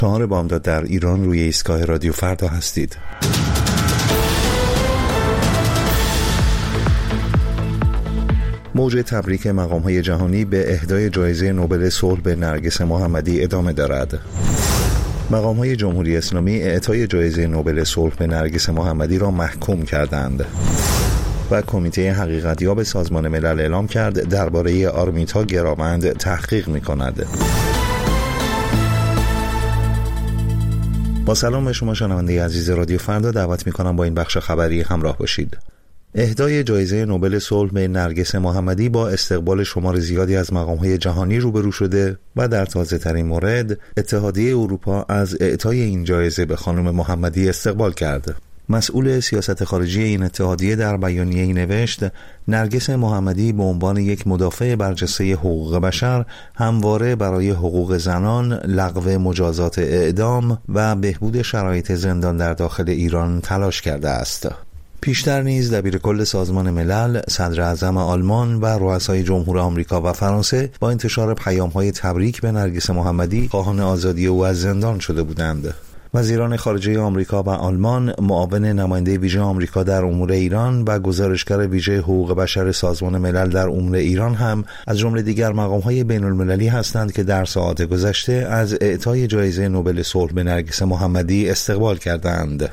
4 بامداد در ایران روی ایستگاه رادیو فردا هستید. موج تبریک مقام‌های جهانی به اهدای جایزه نوبل صلح به نرگس محمدی ادامه دارد. مقام‌های جمهوری اسلامی اعطای جایزه نوبل صلح به نرگس محمدی را محکوم کردند و کمیته حقیقتیاب سازمان ملل اعلام کرد درباره آرمیتا گراوند تحقیق می‌کند. با سلام به شما شنونده عزیز رادیو فردا، دعوت می‌کنم با این بخش خبری همراه باشید. اهدای جایزه نوبل صلح به نرگس محمدی با استقبال شمار زیادی از مقام‌های جهانی روبرو شده و در تازه‌ترین مورد اتحادیه اروپا از اعطای این جایزه به خانم محمدی استقبال کرد. مسئول سیاست خارجی این اتحادیه در بیانیه‌ای نوشت: نرگس محمدی به عنوان یک مدافع برجسته حقوق بشر همواره برای حقوق زنان، لغو مجازات اعدام و بهبود شرایط زندان در داخل ایران تلاش کرده است. پیشتر نیز دبیرکل سازمان ملل، صدر اعظم آلمان و رؤسای جمهور آمریکا و فرانسه با انتشار پیام‌های تبریک به نرگس محمدی خواهان آزادی او از زندان شده بودند. وزیران خارجه آمریکا و آلمان، معاون نماینده ویژه آمریکا در امور ایران و گزارشگر ویژه حقوق بشر سازمان ملل در امور ایران هم از جمله دیگر مقام‌های بین‌المللی هستند که در ساعات گذشته از اعطای جایزه نوبل صلح به نرگس محمدی استقبال کردند.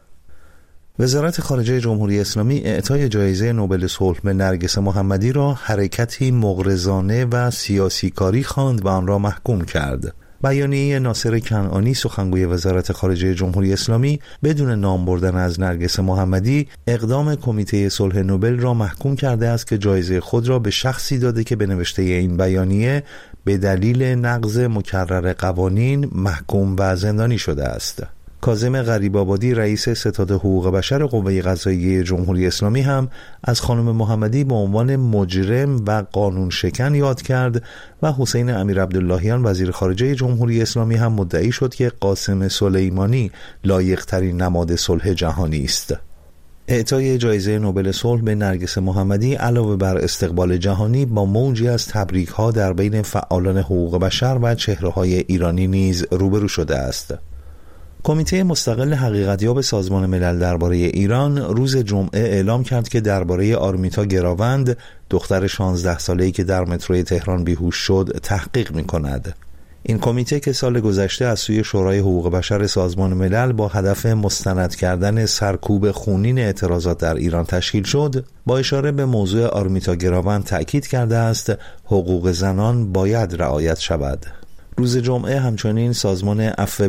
وزارت خارجه جمهوری اسلامی اعطای جایزه نوبل صلح به نرگس محمدی را حرکتی مغرضانه و سیاسی کاری خواند و آن را محکوم کرد. بیانیه ناصر کنعانی، سخنگوی وزارت خارجه جمهوری اسلامی، بدون نام بردن از نرگس محمدی اقدام کمیته صلح نوبل را محکوم کرده است که جایزه خود را به شخصی داده که به نوشته این بیانیه به دلیل نقض مکرر قوانین محکوم و زندانی شده است. کاظم غریب‌آبادی، رئیس ستاد حقوق بشر قوه قضاییه جمهوری اسلامی، هم از خانم محمدی به عنوان مجرم و قانون شکن یاد کرد و حسین امیرعبداللهیان، وزیر خارجه جمهوری اسلامی، هم مدعی شد که قاسم سلیمانی لایق‌ترین نماد صلح جهانی است. اعطای جایزه نوبل صلح به نرگس محمدی علاوه بر استقبال جهانی با موجی از تبریک‌ها در بین فعالان حقوق بشر و چهره‌های ایرانی نیز روبرو شده است. کمیته مستقل حقیقتیاب سازمان ملل درباره ایران روز جمعه اعلام کرد که درباره آرمیتا گراوند، دختر 16 ساله‌ای که در مترو تهران بیهوش شد، تحقیق می‌کند. این کمیته که سال گذشته از سوی شورای حقوق بشر سازمان ملل با هدف مستند کردن سرکوب خونین اعتراضات در ایران تشکیل شد، با اشاره به موضوع آرمیتا گراوند تأکید کرده است حقوق زنان باید رعایت شود. روز جمعه همچنین سازمان عفو